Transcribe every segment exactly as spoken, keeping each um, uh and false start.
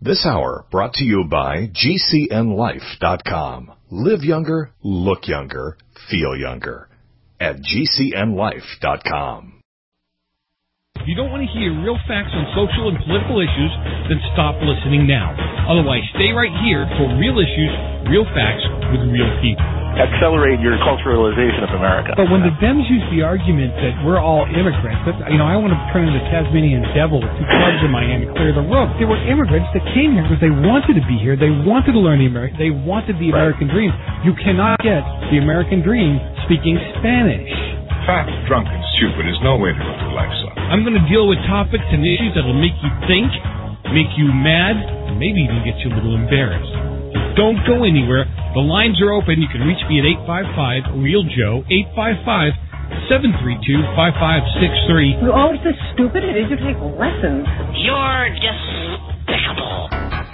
This hour brought to you by G C N life dot com. Live younger, look younger, feel younger. At G C N life dot com. If you don't want to hear real facts on social and political issues, then stop listening now. Otherwise, stay right here for real issues, real facts with real people. Accelerate your culturalization of America. But when the Dems use the argument that we're all immigrants, that, you know, I want to turn into the Tasmanian devil with two clubs in my hand and clear the room. There were immigrants that came here because they wanted to be here. They wanted to learn the American. They wanted the American dream. You cannot get the American dream speaking Spanish. Fat, drunk, and stupid is no way to live your life, son. I'm going to deal with topics and issues that will make you think, make you mad, and maybe even get you a little embarrassed. Don't go anywhere. The lines are open. You can reach me at eight five five, real Joe, eight five five, seven three two, five five six three. Oh, it's so stupid. It is. You take lessons. You're despicable.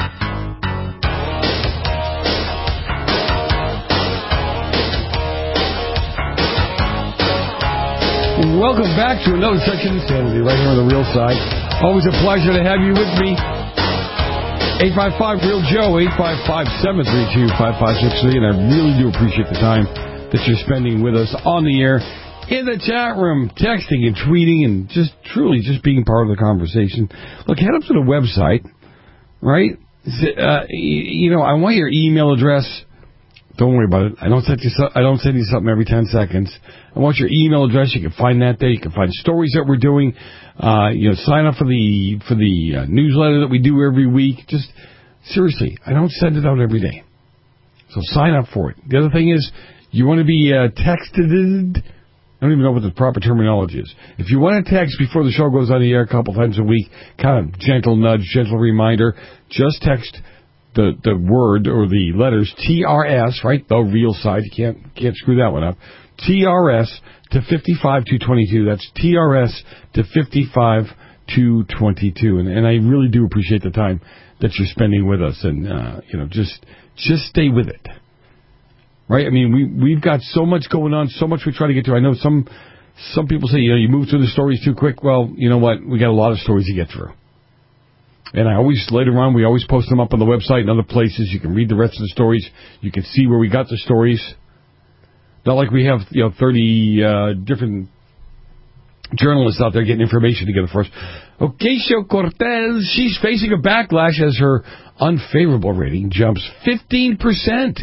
Welcome back to another section of Insanity, right here on the Real Side. Always a pleasure to have you with me. eight five five, real Joe, eight five five, seven three two, five five six three, and I really do appreciate the time that you're spending with us on the air, in the chat room, texting and tweeting, and just truly just being part of the conversation. Look, head up to the website, right? Uh, you know, I want your email address. Don't worry about it. I don't send you. I don't send you something every ten seconds. I want your email address. You can find that there. You can find stories that we're doing. Uh, you know, sign up for the for the uh, newsletter that we do every week. Just seriously, I don't send it out every day. So sign up for it. The other thing is, you want to be uh, texted. I don't even know what the proper terminology is. If you want to text before the show goes on the air a couple times a week, kind of gentle nudge, gentle reminder, just text the the word or the letters T R S, right? The Real Side. You can't can't screw that one up. T R S to fifty-five two twenty-two. That's T R S to fifty-five two twenty-two. And, and I really do appreciate the time that you're spending with us. And, uh, you know, just just stay with it. Right? I mean, we, we've got so much going on, so much we try to get to. I know some some people say, you know, you move through the stories too quick. Well, you know what? We got a lot of stories to get through. And I always, later on, we always post them up on the website and other places. You can read the rest of the stories. You can see where we got the stories. Not like we have, you know, thirty uh, different journalists out there getting information together for us. Ocasio-Cortez, she's facing a backlash as her unfavorable rating jumps fifteen percent.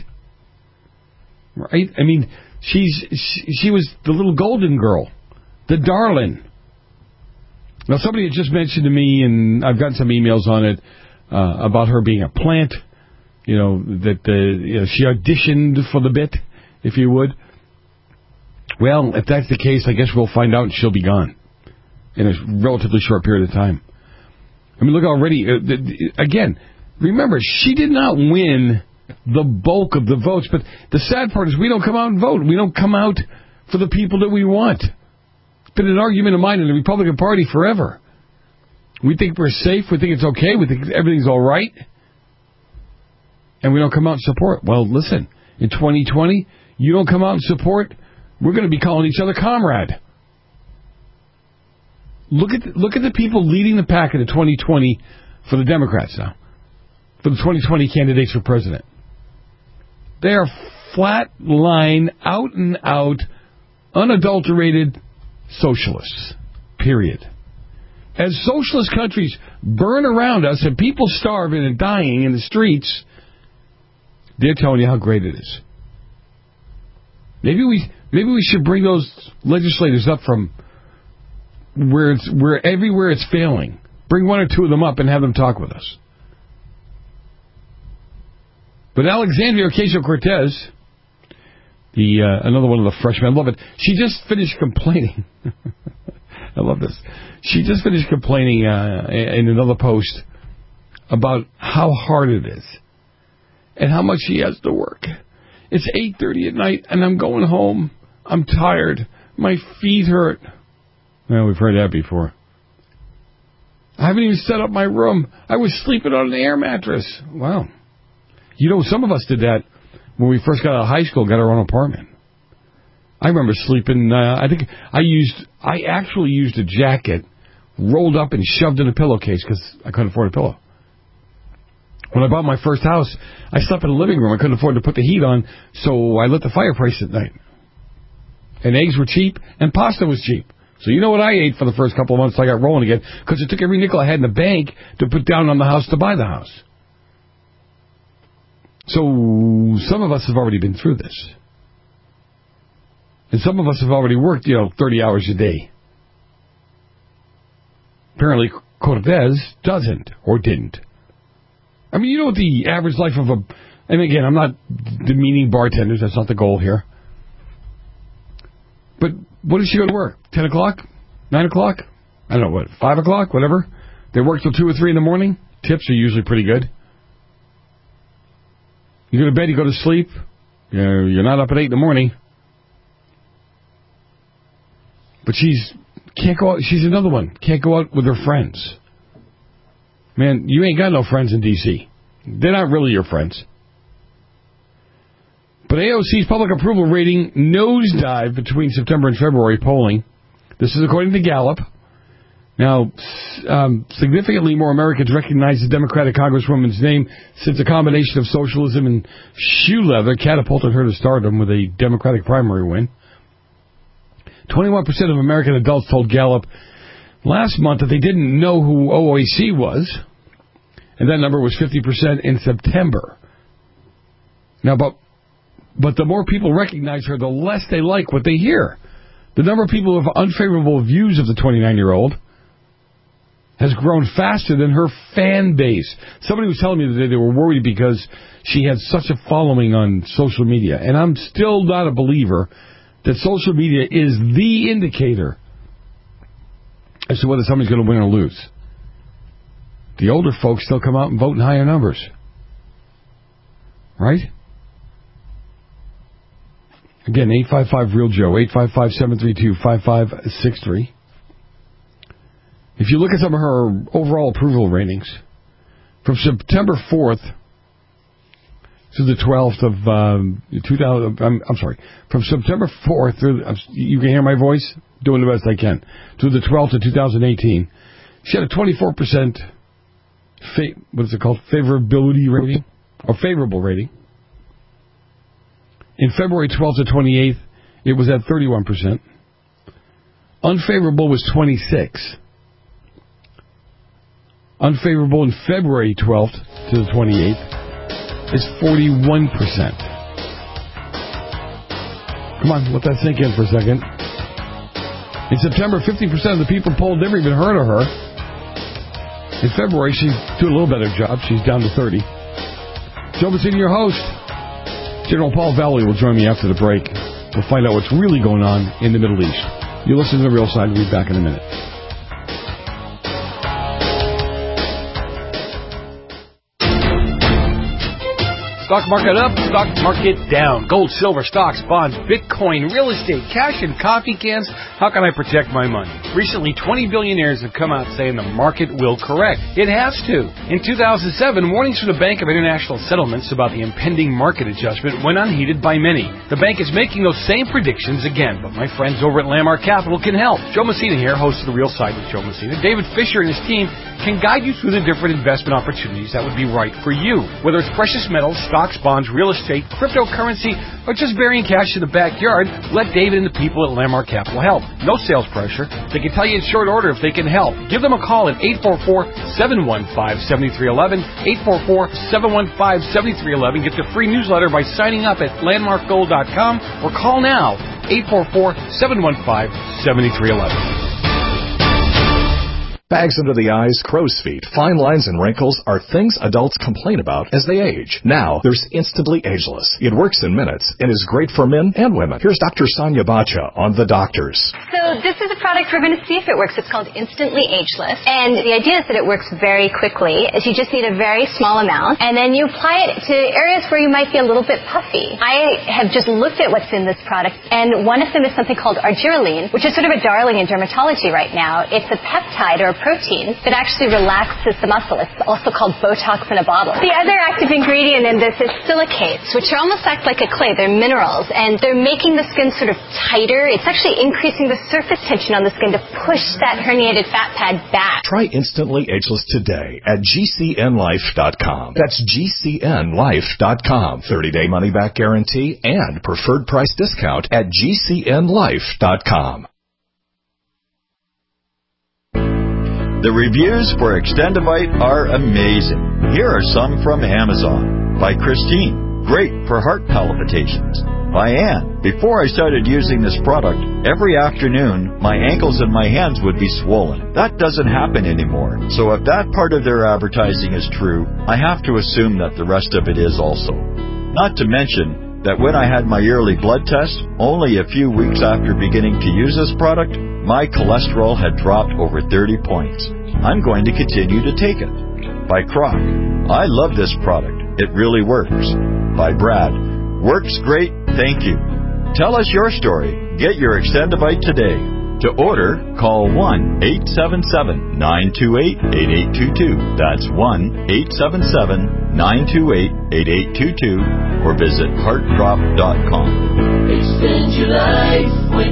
Right? I mean, she's she, she was the little golden girl, the darling. Now, somebody had just mentioned to me, and I've gotten some emails on it, uh, about her being a plant, you know, that uh, you know, she auditioned for the bit, if you would. Well, if that's the case, I guess we'll find out and she'll be gone in a relatively short period of time. I mean, look already, uh, the, the, again, remember, she did not win the bulk of the votes, but the sad part is we don't come out and vote. We don't come out for the people that we want. It's been an argument of mine in the Republican Party forever. We think we're safe. We think it's okay. We think everything's all right. And we don't come out and support. Well, listen, in twenty twenty, you don't come out and support, we're going to be calling each other comrade. Look at the, look at the people leading the pack in the twenty twenty for the Democrats now, for the twenty twenty candidates for president. They are flat line, out and out, unadulterated socialists, period. As socialist countries burn around us and people starving and dying in the streets, they're telling you how great it is. Maybe we maybe we should bring those legislators up from where it's where everywhere it's failing. Bring one or two of them up and have them talk with us. But Alexandria Ocasio-Cortez, the uh, another one of the freshmen, I love it. She just finished complaining. I love this. She just finished complaining uh, in another post about how hard it is and how much she has to work. It's eight thirty at night, and I'm going home. I'm tired. My feet hurt. Well, we've heard that before. I haven't even set up my room. I was sleeping on an air mattress. Wow. You know, some of us did that when we first got out of high school, got our own apartment. I remember sleeping, uh, I think I used, I actually used a jacket rolled up and shoved in a pillowcase because I couldn't afford a pillow. When I bought my first house, I slept in the living room. I couldn't afford to put the heat on, so I lit the fireplace at night. And eggs were cheap, and pasta was cheap. So you know what I ate for the first couple of months till I got rolling again? Because it took every nickel I had in the bank to put down on the house to buy the house. So some of us have already been through this. And some of us have already worked, you know, thirty hours a day. Apparently, Cortez doesn't, or didn't. I mean, you know what the average life of a... And again, I'm not demeaning bartenders. That's not the goal here. But what does she go to work? ten o'clock? nine o'clock? I don't know, what, five o'clock? Whatever. They work till two or three in the morning. Tips are usually pretty good. You go to bed, you go to sleep. You're, you're not up at eight in the morning. But she's... Can't go out. She's another one. Can't go out with her friends. Man, you ain't got no friends in D C They're not really your friends. But A O C's public approval rating nosedived between September and February polling. This is according to Gallup. Now, um, significantly more Americans recognize the Democratic Congresswoman's name since a combination of socialism and shoe leather catapulted her to stardom with a Democratic primary win. twenty-one percent of American adults told Gallup last month that they didn't know who O A C was. And that number was fifty percent in September. Now, but but the more people recognize her, the less they like what they hear. The number of people who have unfavorable views of the twenty-nine-year-old has grown faster than her fan base. Somebody was telling me today they were worried because she had such a following on social media. And I'm still not a believer that social media is the indicator as to whether somebody's going to win or lose. The older folks still come out and vote in higher numbers. Right? Again, eight five five real Joe, eight five five, seven three two, five five six three. If you look at some of her overall approval ratings, from September fourth to the twelfth of um, two thousand, I'm, I'm sorry, from September fourth through, you can hear my voice, doing the best I can, to the twelfth of two thousand eighteen, she had a twenty-four percent Fa- what is it called? Favorability rating? Or favorable rating. In February twelfth to twenty-eighth, it was at thirty-one percent. Unfavorable was twenty-six. Unfavorable in February twelfth to the twenty-eighth is forty-one percent. Come on, let that sink in for a second. In September, fifty percent of the people polled never even heard of her. In February, she's doing a little better job. She's down to thirty. Joe Messina, your host. General Paul Valley will join me after the break. We'll find out what's really going on in the Middle East. You listen to The Real Side. We'll be back in a minute. Stock market up, stock market down. Gold, silver, stocks, bonds, Bitcoin, real estate, cash, and coffee cans. How can I protect my money? Recently, twenty billionaires have come out saying the market will correct. It has to. In two thousand seven, warnings from the Bank of International Settlements about the impending market adjustment went unheeded by many. The bank is making those same predictions again, but my friends over at Landmark Capital can help. Joe Messina here, host of The Real Side with Joe Messina. David Fisher and his team can guide you through the different investment opportunities that would be right for you. Whether it's precious metals, stocks, bonds, real estate, cryptocurrency, or just burying cash in the backyard, let David and the people at Landmark Capital help. No sales pressure. They can tell you in short order if they can help. Give them a call at eight four four, seven one five, seven three one one, eight four four, seven one five, seven three one one. Get the free newsletter by signing up at landmark gold dot com or call now, eight four four, seven one five, seven three one one. Bags under the eyes, crow's feet, fine lines, and wrinkles are things adults complain about as they age. Now, there's Instantly Ageless. It works in minutes and is great for men and women. Here's Doctor Sonia Bacha on The Doctors. So this is a product we're going to see if it works. It's called Instantly Ageless. And the idea is that it works very quickly. Is you just need a very small amount, and then you apply it to areas where you might be a little bit puffy. I have just looked at what's in this product, and one of them is something called argireline, which is sort of a darling in dermatology right now. It's a peptide or a protein that actually relaxes the muscle. It's also called Botox in a bottle. The other active ingredient in this is silicates, which are almost act like a clay. They're minerals, and they're making the skin sort of tighter. It's actually increasing the surface tension on the skin to push that herniated fat pad back. Try Instantly Ageless today at G C N life dot com. That's G C N life dot com. thirty-day money-back guarantee and preferred price discount at G C N life dot com. The reviews for Extendivite are amazing. Here are some from Amazon. By Christine. Great for heart palpitations. By Ann. Before I started using this product, every afternoon, my ankles and my hands would be swollen. That doesn't happen anymore. So if that part of their advertising is true, I have to assume that the rest of it is also. Not to mention that when I had my yearly blood test, only a few weeks after beginning to use this product, my cholesterol had dropped over thirty points. I'm going to continue to take it. By Croc. I love this product. It really works. By Brad. Works great, thank you. Tell us your story. Get your Extendivite today. To order, call one eight seven seven, nine two eight, eight eight two two. That's one eight seven seven, nine two eight, eight eight two two or visit heart drop dot com. Extend your life with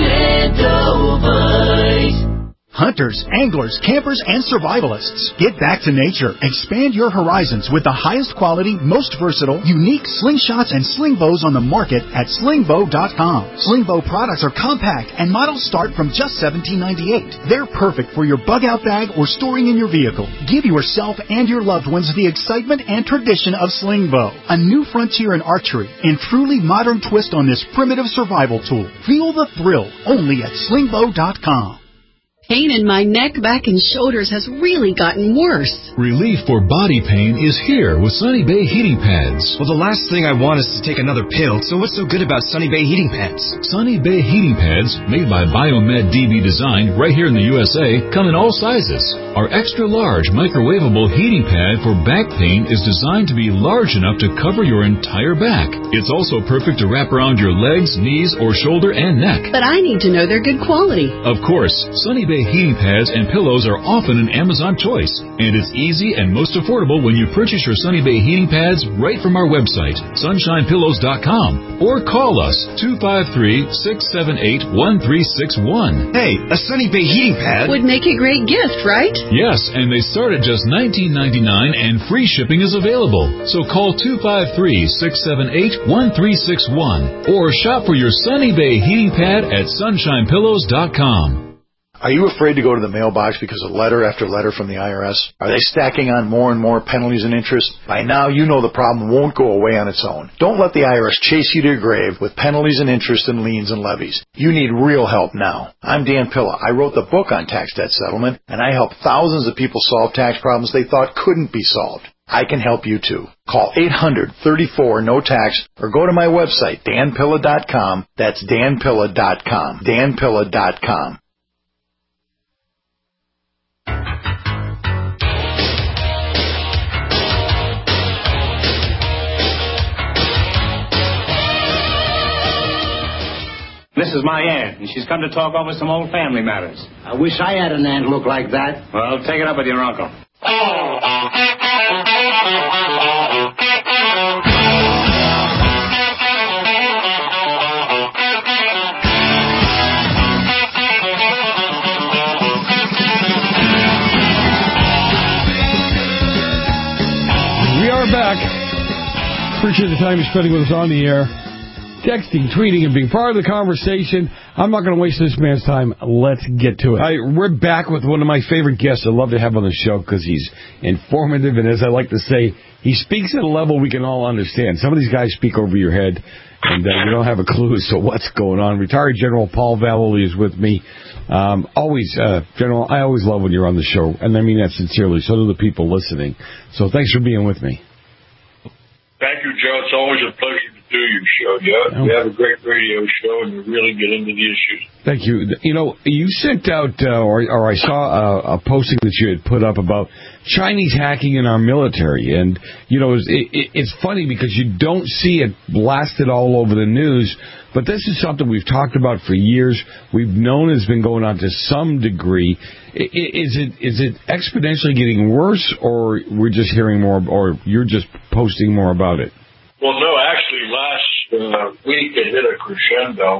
Extendivite. Hunters, anglers, campers, and survivalists. Get back to nature. Expand your horizons with the highest quality, most versatile, unique slingshots and sling bows on the market at sling bow dot com. Sling bow products are compact and models start from just seventeen ninety-eight. They're perfect for your bug out bag or storing in your vehicle. Give yourself and your loved ones the excitement and tradition of sling bow, a new frontier in archery and truly modern twist on this primitive survival tool. Feel the thrill only at sling bow dot com. Pain in my neck, back, and shoulders has really gotten worse. Relief for body pain is here with Sunny Bay heating pads. Well, the last thing I want is to take another pill, so what's so good about Sunny Bay heating pads? Sunny Bay heating pads, made by Biomed D B Design right here in the U S A, come in all sizes. Our extra-large microwavable heating pad for back pain is designed to be large enough to cover your entire back. It's also perfect to wrap around your legs, knees, or shoulder and neck. But I need to know they're good quality. Of course, Sunny Bay heating pads and pillows are often an Amazon choice, and it's easy and most affordable when you purchase your Sunny Bay heating pads right from our website, sunshine pillows dot com, or call us two five three, six seven eight, one three six one. Hey, a Sunny Bay heating pad would make a great gift, right? Yes, and they start at just nineteen ninety-nine and free shipping is available. So call two five three, six seven eight, one three six one or shop for your Sunny Bay heating pad at sunshine pillows dot com. Are you afraid to go to the mailbox because of letter after letter from the I R S? Are they stacking on more and more penalties and interest? By now, you know the problem won't go away on its own. Don't let the I R S chase you to your grave with penalties and interest and liens and levies. You need real help now. I'm Dan Pilla. I wrote the book on tax debt settlement, and I help thousands of people solve tax problems they thought couldn't be solved. I can help you too. Call eight hundred, thirty-four, no tax or go to my website, dan pilla dot com. That's dan pilla dot com. dan pilla dot com. This is my aunt, and she's come to talk over some old family matters. I wish I had an aunt look like that. Well, take it up with your uncle. We are back. Appreciate the time you're spending with us on the air. Texting, tweeting, and being part of the conversation. I'm not going to waste this man's time. Let's get to it. All right, we're back with one of my favorite guests I love to have on the show because he's informative, and as I like to say, he speaks at a level we can all understand. Some of these guys speak over your head, and uh, you don't have a clue as to what's going on. Retired General Paul Vallely is with me. Um, always, uh, General, I always love when you're on the show, and I mean that sincerely. So do the people listening. So thanks for being with me. Thank you, Joe. It's always a pleasure to do your show, Joe. You have a great radio show, and you really get into the issues. Thank you. You know, you sent out, uh, or, or I saw a, a posting that you had put up about Chinese hacking in our military. And, you know, it, it, it's funny because you don't see it blasted all over the news, but this is something we've talked about for years. We've known it's been going on to some degree. Is it is it exponentially getting worse, or we're just hearing more, or you're just posting more about it? Well, no, actually, last uh, week it hit a crescendo.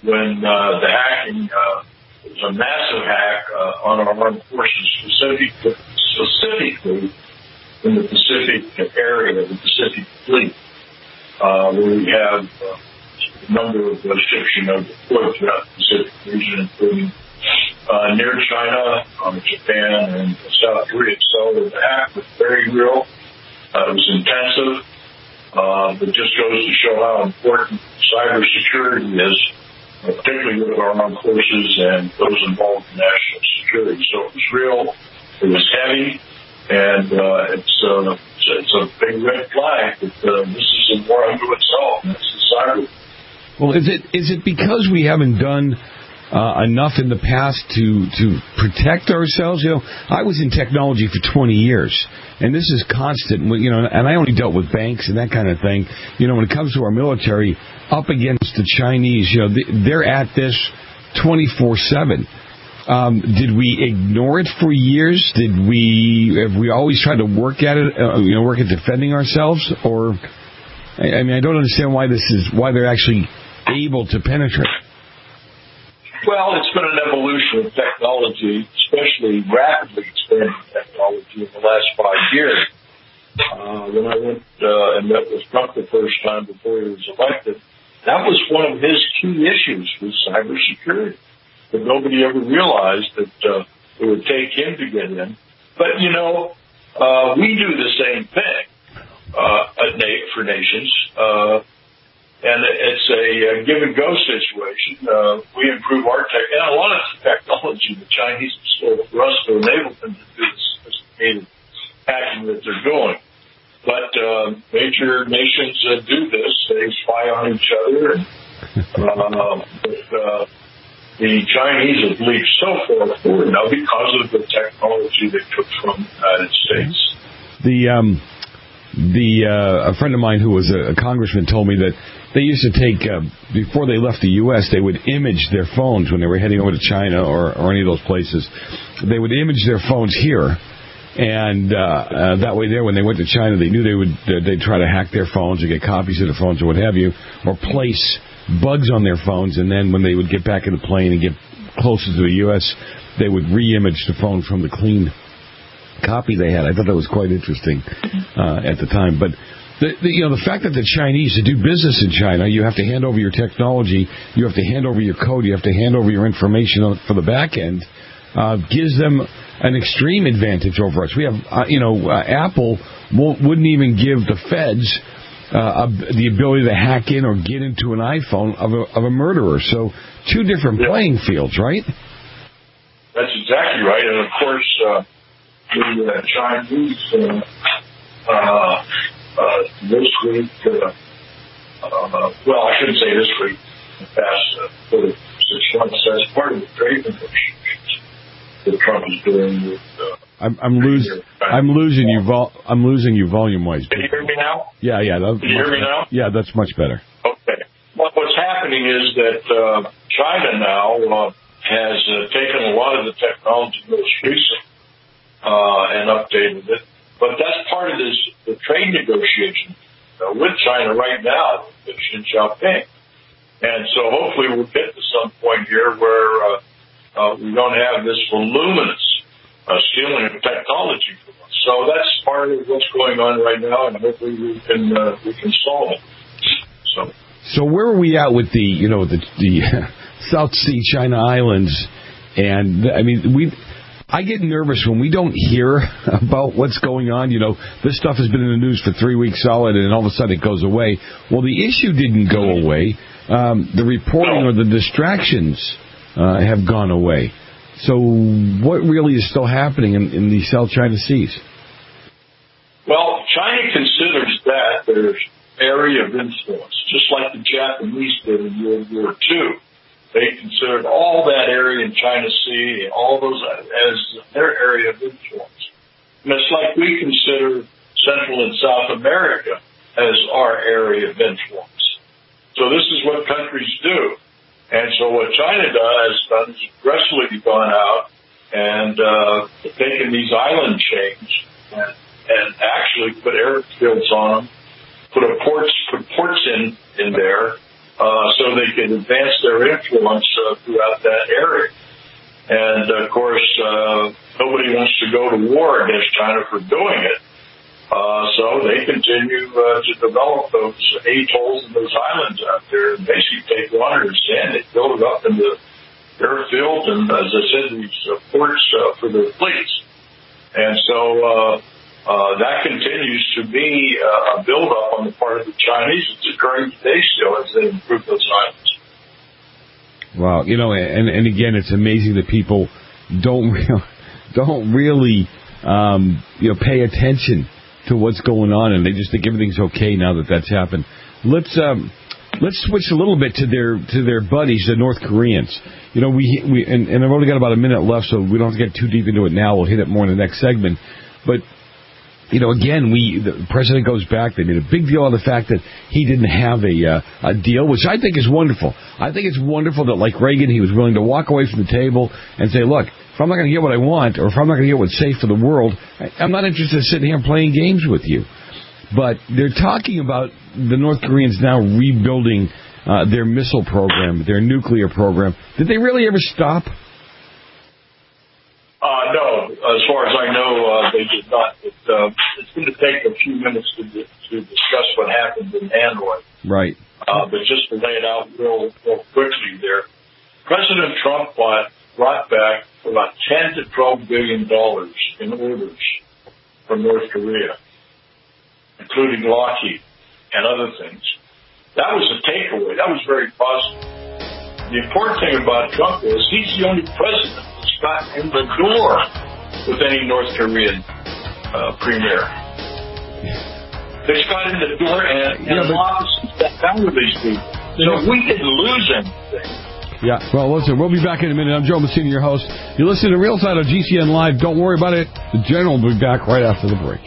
when uh, the hacking uh, was a massive hack uh, on our armed forces, specific, specifically in the Pacific area, the Pacific Fleet, uh, where we have uh, a number of uh, ships, you know, deployed throughout the Pacific region, including uh, near China, um, Japan, and South Korea. So the hack was very real. Uh, it was intensive. Uh, it just goes to show how important cybersecurity is, particularly with our armed forces and those involved in national security. So it was real. It was heavy. And uh, it's, uh, it's, it's a big red flag that uh, this is a war unto itself. It's the cyber. Well, is it is it because we haven't done uh, enough in the past to to protect ourselves? You know, I was in technology for twenty years, and this is constant. You know, and I only dealt with banks and that kind of thing. You know, when it comes to our military, up against the Chinese, you know, they're at this twenty-four seven. Um, did we ignore it for years? Did we have we always tried to work at it? Uh, you know, work at defending ourselves? Or I, I mean, I don't understand why this is why they're actually able to penetrate. Well, it's been an evolution of technology, especially rapidly expanding technology in the last five years. Uh, when I went uh, and met with Trump the first time before he was elected, that was one of his key issues was cybersecurity. But nobody ever realized that uh, it would take him to get in. But, you know, uh, we do the same thing uh, at Na- for nations. Uh, and it's a, a give-and-go situation. Uh, we improve our tech. And a lot of technology the Chinese have stole for us to enable them to do the sophisticated hacking that they're doing. But uh, major nations uh, do this. They spy on each other. And, uh, but... Uh, The Chinese have leaped so far forward now because of the technology they took from the United States. The um, the uh, a friend of mine who was a, a congressman told me that they used to take uh, before they left the U S they would image their phones when they were heading over to China or, or any of those places. They would image their phones here, and uh, uh, that way there when they went to China they knew they would uh, they'd try to hack their phones or get copies of their phones or what have you, or place bugs on their phones, and then when they would get back in the plane and get closer to the U S, they would re-image the phone from the clean copy they had. I thought that was quite interesting uh, at the time. But the, the, you know, the fact that the Chinese, to do business in China, you have to hand over your technology, you have to hand over your code, you have to hand over your information for the back end, uh, gives them an extreme advantage over us. We have, uh, you know, uh, Apple won't, wouldn't even give the feds Uh, the ability to hack in or get into an iPhone of a, of a murderer. So two different yeah. playing fields, right? That's exactly right. And, of course, uh, the uh, Chinese uh, uh, uh, this week, uh, uh, well, I shouldn't say this week, in the past uh, six months, that's part of the trade negotiations that Trump is doing with uh, I'm, I'm losing. I'm losing you. Vol- I'm losing you volume-wise. Can you hear me now? Yeah, yeah. Can you hear me now? Yeah, that's much better. Okay. Well, what's happening is that uh, China now uh, has uh, taken a lot of the technology most recent uh, and updated it, but that's part of this the trade negotiation uh, with China right now with Xi Jinping, and so hopefully we'll get to some point here where uh, uh, we don't have this voluminous Uh, stealing of technology from us. So that's part of what's going on right now, and hopefully we can uh, we can solve it. So, so where are we at with the you know the the South Sea China Islands? And I mean, we I get nervous when we don't hear about what's going on. You know, this stuff has been in the news for three weeks solid, and all of a sudden it goes away. Well, the issue didn't go away. Um, the reporting no. or the distractions uh, have gone away. So what really is still happening in, in the South China Seas? Well, China considers that their area of influence, just like the Japanese did in World War Two. They considered all that area in China Sea and all those as their area of influence. And it's like we consider Central and South America as our area of influence. So this is what countries do. And so what China has done is aggressively gone out and uh, taken these island chains and, and actually put airfields on them, put a ports, put ports in, in there, uh, so they can advance their influence uh, throughout that area. And, of course, uh, nobody wants to go to war against China for doing it. Uh, so they continue uh, to develop those atolls and those islands out there and basically take water and sand and build it up into airfield and, as I said, these uh, ports uh, for their fleets. And so uh, uh, that continues to be uh, a build-up on the part of the Chinese. It's occurring today still as they improve those islands. Wow, you know, and and again, it's amazing that people don't re- don't really um, you know pay attention to what's going on, and they just think everything's okay now that that's happened. Let's um, let's switch a little bit to their to their buddies, the North Koreans. You know, we we and, and I've only got about a minute left, so we don't have to get too deep into it now. We'll hit it more in the next segment, but. You know, again, we the president goes back. They made a big deal of the fact that he didn't have a uh, a deal, which I think is wonderful. I think it's wonderful that, like Reagan, he was willing to walk away from the table and say, look, if I'm not going to get what I want, or if I'm not going to get what's safe for the world, I'm not interested in sitting here playing games with you. But they're talking about the North Koreans now rebuilding uh, their missile program, their nuclear program. Did they really ever stop? Uh, no, as far as I know, uh, they did not. It, uh, it's going to take a few minutes to to discuss what happened in Hanoi. Right. Uh, but just to lay it out real, real quickly there, President Trump bought, brought back about ten to twelve billion dollars in orders from North Korea, including Lockheed and other things. That was a takeaway. That was very positive. The important thing about Trump is he's the only president that's got in the door with any North Korean uh, premier. They got in the door and, and yeah, but, sat down with these people. So yeah. We didn't lose anything. Yeah, well, listen, we'll be back in a minute. I'm Joe Messina, your host. You listen to Real Side of G C N Live. Don't worry about it. The General will be back right after the break.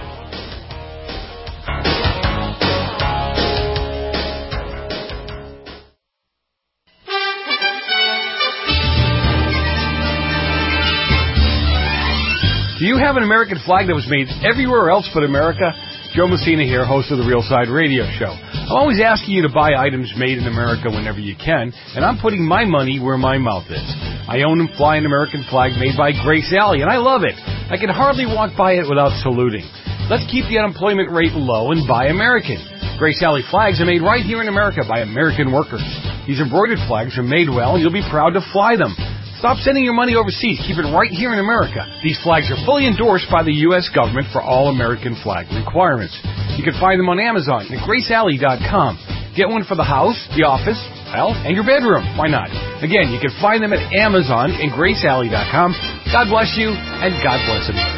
Do you have an American flag that was made everywhere else but America? Joe Messina here, host of the Real Side Radio Show. I'm always asking you to buy items made in America whenever you can, and I'm putting my money where my mouth is. I own and fly an American flag made by Grace Alley, and I love it. I can hardly walk by it without saluting. Let's keep the unemployment rate low and buy American. Grace Alley flags are made right here in America by American workers. These embroidered flags are made well, and you'll be proud to fly them. Stop sending your money overseas. Keep it right here in America. These flags are fully endorsed by the U S government for all American flag requirements. You can find them on Amazon at grace alley dot com. Get one for the house, the office, well, and your bedroom. Why not? Again, you can find them at Amazon and grace alley dot com. God bless you, and God bless America.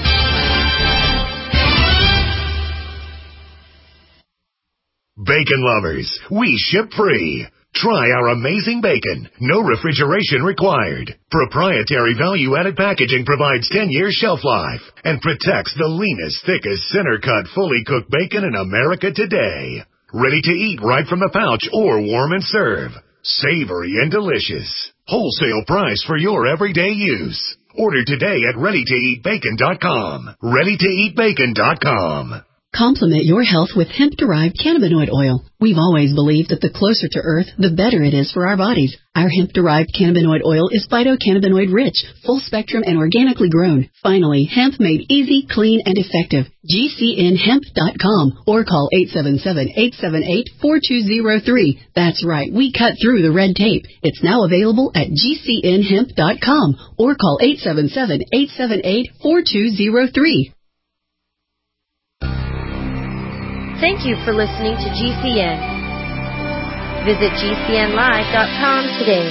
Bacon lovers, we ship free. Try our amazing bacon. No refrigeration required. Proprietary value-added packaging provides ten years shelf life and protects the leanest, thickest, center-cut, fully cooked bacon in America today. Ready to eat right from the pouch or warm and serve. Savory and delicious. Wholesale price for your everyday use. Order today at ready to eat bacon dot com. ready to eat bacon dot com. Complement your health with hemp-derived cannabinoid oil. We've always believed that the closer to Earth, the better it is for our bodies. Our hemp-derived cannabinoid oil is phytocannabinoid rich, full spectrum, and organically grown. Finally, hemp made easy, clean, and effective. G C N hemp dot com or call eight seven seven, eight seven eight, four two zero three. That's right, we cut through the red tape. It's now available at G C N hemp dot com or call eight seven seven, eight seven eight, four two zero three. Thank you for listening to G C N. Visit G C N live dot com today.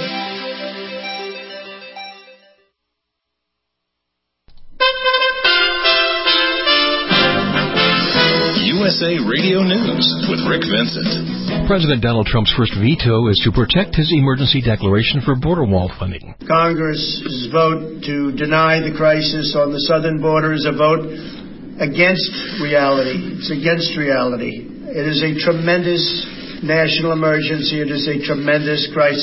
U S A Radio News with Rick Vincent. President Donald Trump's first veto is to protect his emergency declaration for border wall funding. Congress's vote to deny the crisis on the southern border is a vote against reality. It's against reality. It is a tremendous national emergency. It is a tremendous crisis.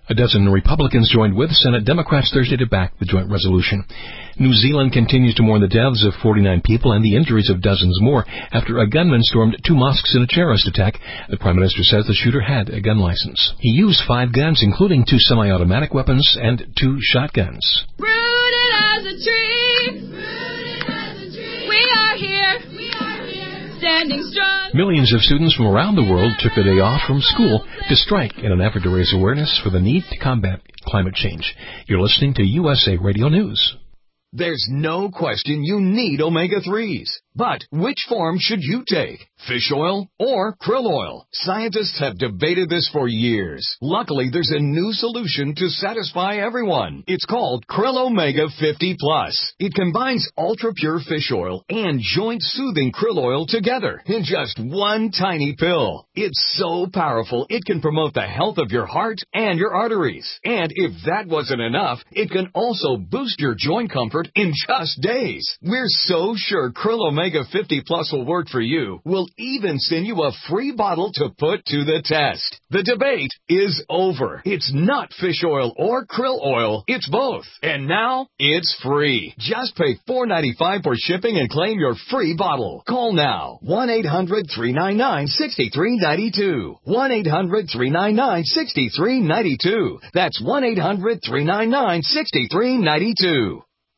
A dozen Republicans joined with Senate Democrats Thursday to back the joint resolution. New Zealand continues to mourn the deaths of forty-nine people and the injuries of dozens more after a gunman stormed two mosques in a terrorist attack. The Prime Minister says the shooter had a gun license. He used five guns, including two semi-automatic weapons and two shotguns. Rooted as a tree. Rooted as a tree. We are here. We are here. Standing strong. Millions of students from around the world took the day off from school to strike in an effort to raise awareness for the need to combat climate change. You're listening to U S A Radio News. There's no question you need omega threes. But which form should you take? Fish oil or krill oil? Scientists have debated this for years. Luckily, there's a new solution to satisfy everyone. It's called Krill Omega fifty plus. It combines ultra-pure fish oil and joint-soothing krill oil together in just one tiny pill. It's so powerful, it can promote the health of your heart and your arteries. And if that wasn't enough, it can also boost your joint comfort in just days. We're so sure Krill Omega Omega fifty plus will work for you. We'll even send you a free bottle to put to the test. The debate is over. It's not fish oil or krill oil. It's both. And now it's free. Just pay four dollars and ninety-five cents for shipping and claim your free bottle. Call now. one eight hundred three nine nine six three nine two. one eight hundred three nine nine six three nine two. That's one eight hundred three nine nine six three nine two.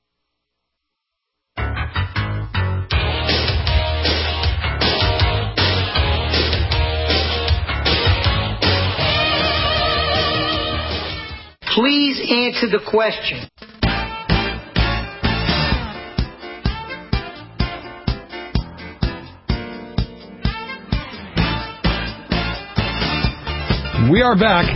Please answer the question. We are back.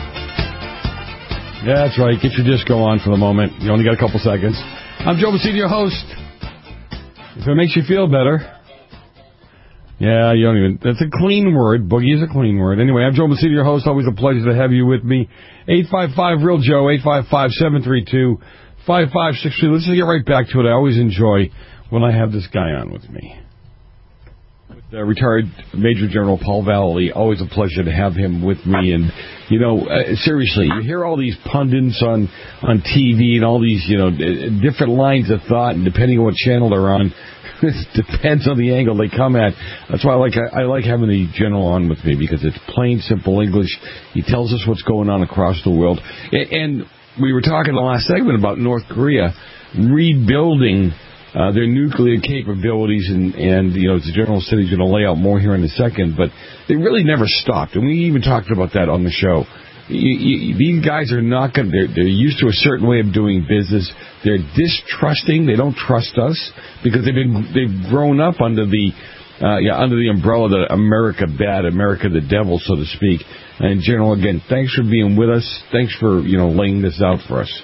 Yeah, that's right. Get your disco on for the moment. You only got a couple seconds. I'm Joe Messina, your host. If it makes you feel better. Yeah, you don't even... That's a clean word. Boogie is a clean word. Anyway, I'm Joe Messina, your host. Always a pleasure to have you with me. eight five five, real Joe, eight five five, seven three two, five five six three. Let's just get right back to it. I always enjoy when I have this guy on with me. With uh, retired Major General Paul Vallely. Always a pleasure to have him with me. And, you know, uh, seriously, you hear all these pundits on, on T V and all these, you know, different lines of thought, and depending on what channel they're on, it depends on the angle they come at. That's why I like I, I like having the general on with me, because it's plain, simple English. He tells us what's going on across the world. And, and we were talking in the last segment about North Korea rebuilding uh, their nuclear capabilities, and, and you know, the general said he's going to lay out more here in a second, but they really never stopped. And we even talked about that on the show. You, you, these guys are not going. They're, they're used to a certain way of doing business. They're distrusting. They don't trust us because they've been they've grown up under the uh, yeah under the umbrella that America bad, America the devil, so to speak. And General, again, thanks for being with us. Thanks for you know laying this out for us.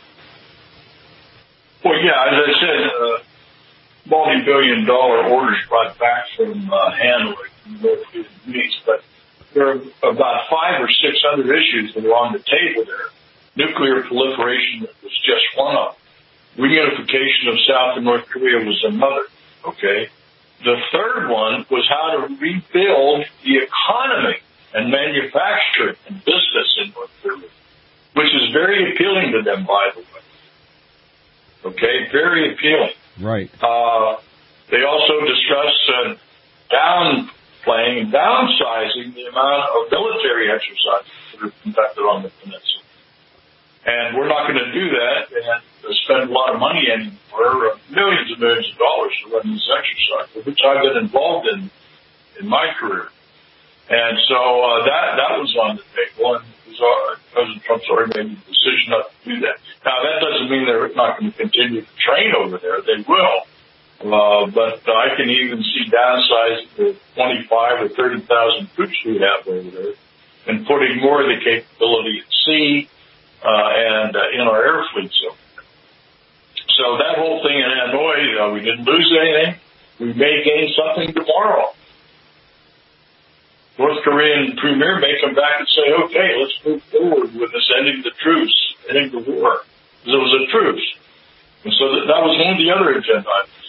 Well, yeah, as I said, uh, multi-billion dollar orders brought back from uh, Hanoi from North Vietnamese, but there are about five or six other issues that are on the table there. Nuclear proliferation was just one of them. Reunification of South and North Korea was another, okay? The third one was how to rebuild the economy and manufacturing and business in North Korea, which is very appealing to them, by the way. Okay, very appealing. Right. Uh, they also discuss uh, down... playing and downsizing the amount of military exercises that are conducted on the peninsula. And we're not going to do that and spend a lot of money anymore, millions and millions of dollars to run these exercises, which I've been involved in in my career. And so uh, that that was on the table, and was, uh, President Trump's already made the decision not to do that. Now, that doesn't mean they're not going to continue to train over there. They will. Uh, but I can even see downsizing the twenty-five or thirty thousand troops we have over there and putting more of the capability at sea uh, and uh, in our air fleets over there. So that whole thing in Hanoi, uh, we didn't lose anything. We may gain something tomorrow. North Korean premier may come back and say, okay, let's move forward with this ending the truce, ending the war. Because it was a truce. And so that, that was one of the other agenda items.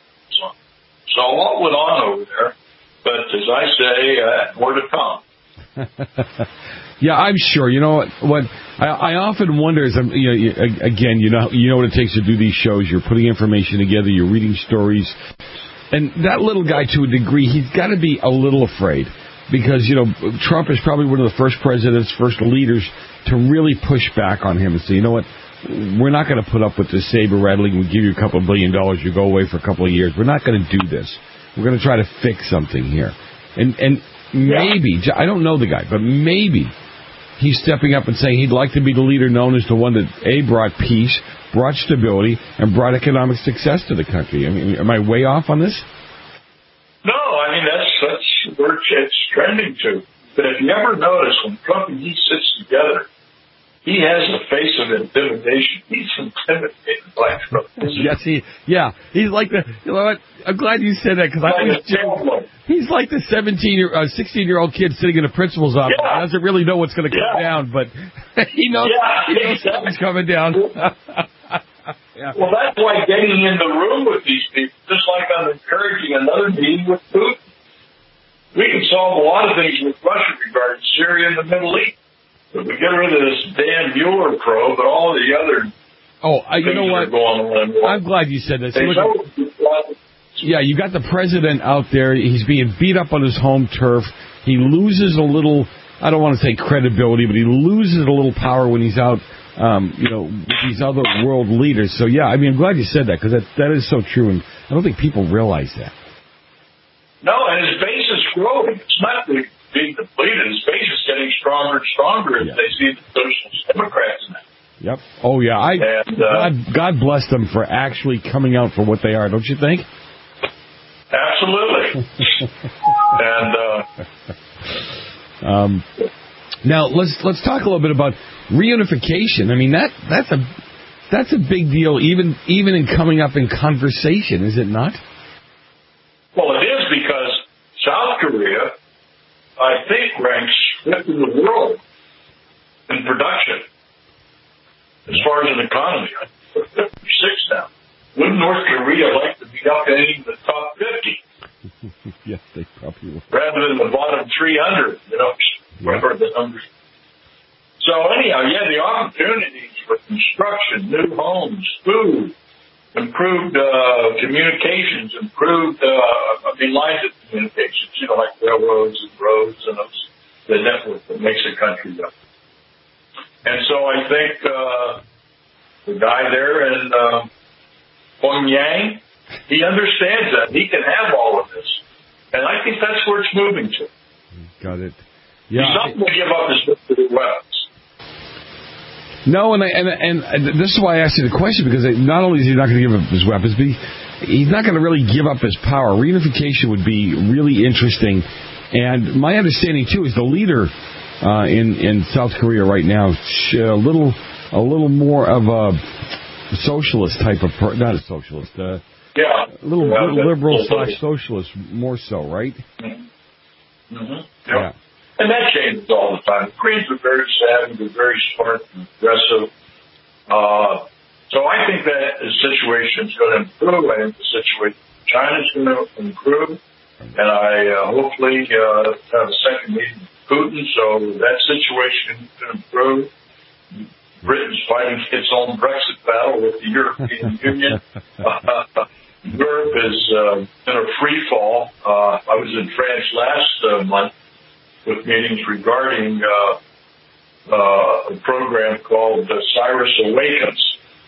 So a lot went on over there, but as I say, uh, more to come. Yeah, I'm sure. You know what? What I, I often wonder is, you know, you, again, you know, you know what it takes to do these shows. You're putting information together. You're reading stories, and that little guy, to a degree, he's got to be a little afraid because you know Trump is probably one of the first presidents, first leaders to really push back on him and say, you know what, we're not going to put up with this saber rattling. We give you a couple of billion dollars, you go away for a couple of years. We're not going to do this. We're going to try to fix something here, and and maybe I don't know the guy, but maybe. He's stepping up and saying he'd like to be the leader known as the one that, A, brought peace, brought stability, and brought economic success to the country. I mean, am I way off on this? No, I mean, that's, that's where it's trending to. But if you ever notice, when Trump and he sits together, he has a face of intimidation. He's intimidated by Trump. Yes, he, yeah. He's like the, you know what, I'm glad you said that, because I always joke. He's like the seventeen year, uh, sixteen year old kid sitting in a principal's office. Yeah. He doesn't really know what's going to come yeah. down, but he knows, yeah, he knows something's coming down. Yeah. Well, that's why getting in the room with these people, just like I'm encouraging another meeting with Putin. We can solve a lot of things with Russia regarding Syria and the Middle East. If we get rid of this damn Mueller probe and all the other oh, uh, you know what? On, I'm glad you said that. Look, yeah, you got the president out there. He's being beat up on his home turf. He loses a little, I don't want to say credibility, but he loses a little power when he's out, um, you know, with these other world leaders. So, yeah, I mean, I'm glad you said that, because that, that is so true, and I don't think people realize that. No, and his base is growing. It's not being depleted. His base is getting stronger and stronger as yeah. they see the Socialist Democrats in it. Yep. Oh, yeah. I and, uh, God, God bless them for actually coming out for what they are, don't you think? Absolutely. and uh, um, now let's let's talk a little bit about reunification. I mean that that's a that's a big deal, even even in coming up in conversation, is it not? Well, it is, because South Korea, I think, ranks fifth in the world in production as far as an economy. fifty-six now. Wouldn't North Korea like to be up in the top fifty? Yes, they probably would. Rather than the bottom three hundred, you know, whatever the numbers. So anyhow, yeah, the opportunities for construction, new homes, food, improved uh, communications, improved, uh, I mean, lines of communications, you know, like railroads and roads and those, the network that makes a country go. And so I think uh, the guy there in uh, Pyongyang, he understands that. He can have all of this. And I think that's where it's moving to. Got it. Yeah. He's not going to give up his nuclear weapons. No, and, I, and and this is why I asked you the question, because not only is he not going to give up his weapons, but he, he's not going to really give up his power. Reunification would be really interesting. And my understanding, too, is the leader uh, in, in South Korea right now, a little a little more of a socialist type of, per, not a socialist, uh, yeah, a little, yeah, little liberal slash socialist, more so, right? Mm-hmm. Mm-hmm. Yeah. yeah. And that changes all the time. The Koreans are very savvy, they're very smart and aggressive. Uh, so I think that the situation is going to improve. I think the situation in China is going to improve. And I uh, hopefully uh, have a second meeting with Putin, so that situation can improve. Britain's fighting its own Brexit battle with the European Union. Uh, Europe is uh, in a free fall. Uh, I was in France last uh, month with meetings regarding uh, uh, a program called uh, Cyrus Awakens.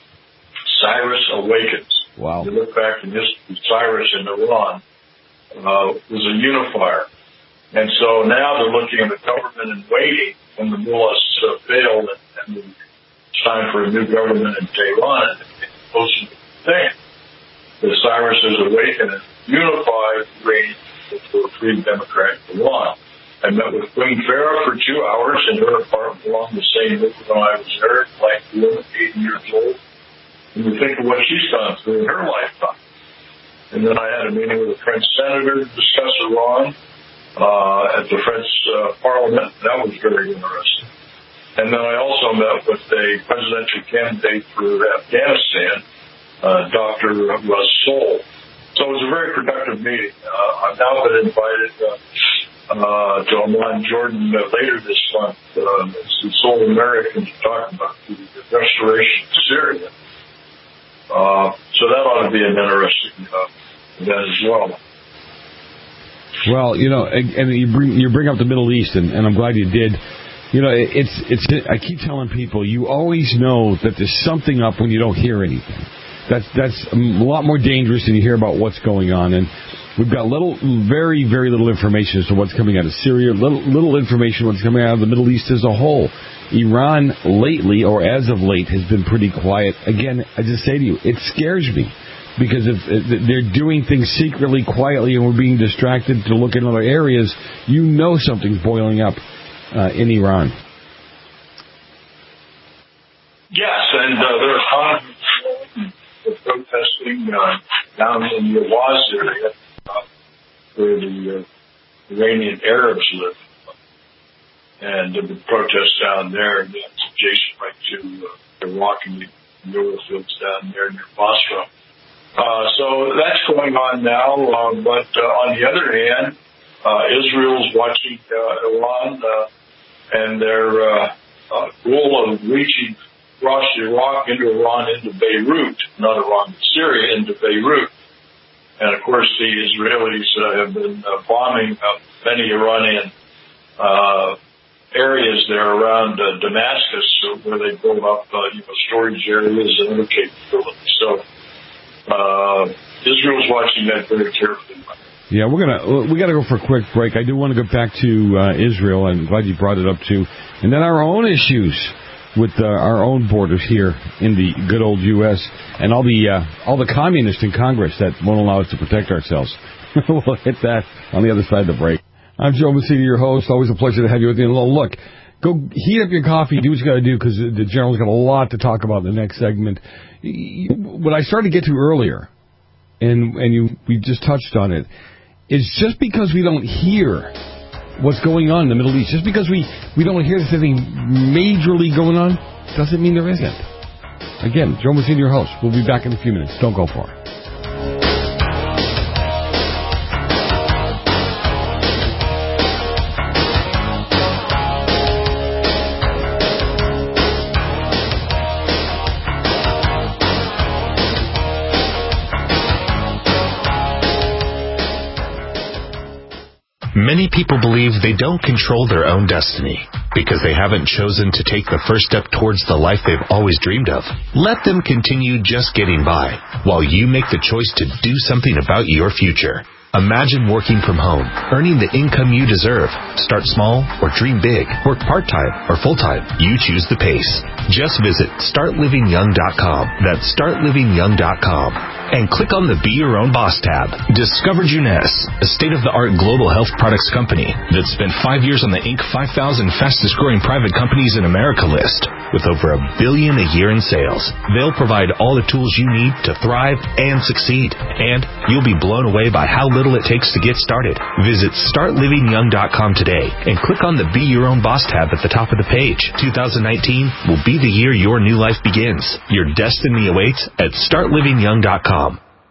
Cyrus Awakens. Wow. You look back in history, Cyrus in Iran uh, was a unifier. And so now they're looking at the government in waiting when the mullahs uh, failed and, and it's time for a new government in Tehran. And most of the thing, the Cyrus is awakened and unified reign for a free democratic Iran. I met with Queen Farah for two hours in her apartment along the same route when I was there, like eighty years old. And you think of what she's gone through in her lifetime. And then I had a meeting with a French senator to discuss Iran uh, at the French uh, Parliament. That was very interesting. And then I also met with a presidential candidate for Afghanistan, uh, Doctor Russ Soul. So it was a very productive meeting. Uh, I've now been invited uh, uh, to Amman, Jordan uh, later this month. Uh, some Seoul Americans talking about the restoration of Syria. Uh, so that ought to be an interesting uh, event as well. Well, you know, and, and you bring you bring up the Middle East, and, and I'm glad you did. You know, it, it's it's. I keep telling people, you always know that there's something up when you don't hear anything. That's that's a lot more dangerous than you hear about what's going on. And we've got little, very, very little information as to what's coming out of Syria. Little, little information what's coming out of the Middle East as a whole. Iran lately, or as of late, has been pretty quiet. Again, I just say to you, it scares me because if, if they're doing things secretly, quietly, and we're being distracted to look in other areas, you know something's boiling up uh, in Iran. Yes, and uh, there are times of protesting uh, down in the Awaz area uh, where the uh, Iranian Arabs live. And the protests down there, and that's adjacent right to uh, they're walking the oil fields down there near Basra. Uh, so that's going on now. Uh, but uh, on the other hand, uh, Israel's watching uh, Iran uh, and their uh, uh, goal of reaching across Iraq into Iran into Beirut, not Iran, but Syria into Beirut. And of course, the Israelis uh, have been uh, bombing uh, many Iranian uh, areas there around uh, Damascus, uh, where they build up uh, you know storage areas and other capabilities. So uh, Israel's watching that very carefully. Yeah, we're gonna we got to go for a quick break. I do want to go back to uh, Israel. I'm glad you brought it up too, and then our own issues with uh, our own borders here in the good old U S and all the uh, all the communists in Congress that won't allow us to protect ourselves. We'll hit that on the other side of the break. I'm Joe Messina, your host. Always a pleasure to have you with me. Look, go heat up your coffee. Do what you got to do because the General's got a lot to talk about in the next segment. What I started to get to earlier, and and you we just touched on it, is just because we don't hear what's going on in the Middle East, just because we, we don't hear there's anything majorly going on, doesn't mean there isn't. Again, Joe Messina, your host. We'll be back in a few minutes. Don't go far. Many people believe they don't control their own destiny because they haven't chosen to take the first step towards the life they've always dreamed of. Let them continue just getting by while you make the choice to do something about your future. Imagine working from home, earning the income you deserve. Start small or dream big. Work part-time or full-time. You choose the pace. Just visit start living young dot com. That's start living young dot com. And click on the Be Your Own Boss tab. Discover Juness, a state-of-the-art global health products company that spent five years on the Inc five thousand fastest-growing private companies in America list. With over a billion a year in sales, they'll provide all the tools you need to thrive and succeed. And you'll be blown away by how little it takes to get started. Visit start living young dot com today and click on the Be Your Own Boss tab at the top of the page. two thousand nineteen will be the year your new life begins. Your destiny awaits at start living young dot com.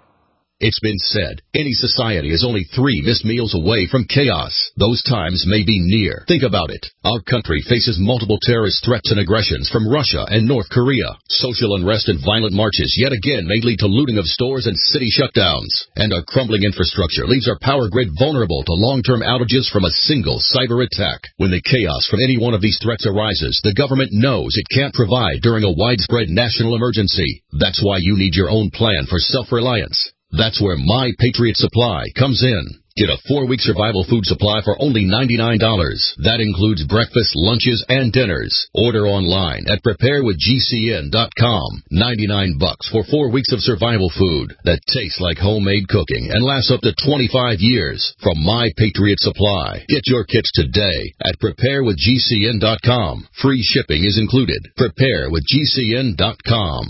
It's been said, any society is only three missed meals away from chaos. Those times may be near. Think about it. Our country faces multiple terrorist threats and aggressions from Russia and North Korea. Social unrest and violent marches yet again may lead to looting of stores and city shutdowns. And our crumbling infrastructure leaves our power grid vulnerable to long-term outages from a single cyber attack. When the chaos from any one of these threats arises, the government knows it can't provide during a widespread national emergency. That's why you need your own plan for self-reliance. That's where My Patriot Supply comes in. Get a four-week survival food supply for only ninety-nine dollars. That includes breakfast, lunches, and dinners. Order online at prepare with G C N dot com. ninety-nine bucks for four weeks of survival food that tastes like homemade cooking and lasts up to twenty-five years from My Patriot Supply. Get your kits today at prepare with G C N dot com. Free shipping is included. prepare with G C N dot com.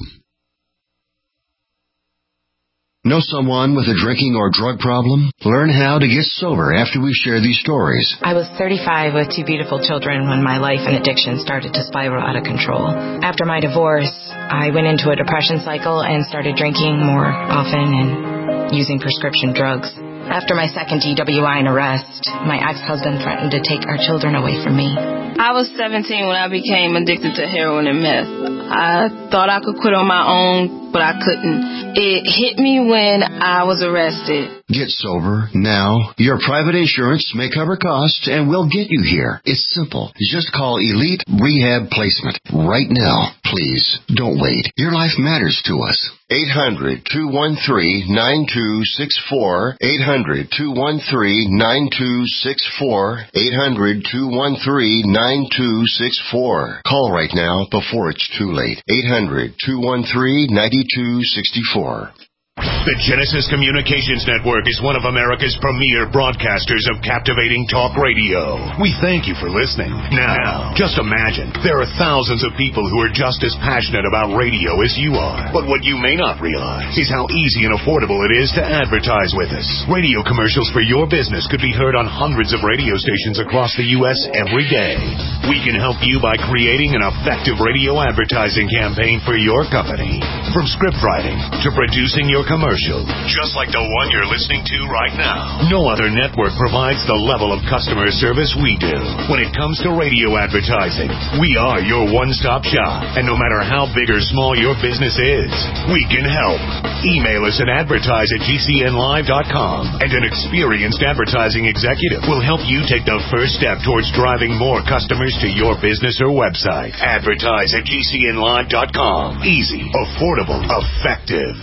Know someone with a drinking or drug problem? Learn how to get sober after we share these stories. I was thirty-five with two beautiful children when my life and addiction started to spiral out of control. After my divorce, I went into a depression cycle and started drinking more often and using prescription drugs. After my second D W I and arrest, my ex-husband threatened to take our children away from me. I was seventeen when I became addicted to heroin and meth. I thought I could quit on my own, but I couldn't. It hit me when I was arrested. Get sober now. Your private insurance may cover costs and will get you here. It's simple. Just call Elite Rehab Placement right now. Please, don't wait. Your life matters to us. eight hundred, two one three, nine two six four. eight hundred, two one three, nine two six four. eight hundred, two one three, nine two six four. Call right now before it's too late. eight hundred, two one three, nine two six four. The Genesis Communications Network is one of America's premier broadcasters of captivating talk radio. We thank you for listening. Now, just imagine, there are thousands of people who are just as passionate about radio as you are. But what you may not realize is how easy and affordable it is to advertise with us. Radio commercials for your business could be heard on hundreds of radio stations across the U S every day. We can help you by creating an effective radio advertising campaign for your company. From script writing to producing your commercial, just like the one you're listening to right now. No other network provides the level of customer service we do. When it comes to radio advertising, we are your one-stop shop. And no matter how big or small your business is, we can help. Email us at advertise at G C N live dot com, and an experienced advertising executive will help you take the first step towards driving more customers to your business or website. Advertise at G C N live dot com. Easy, affordable, effective.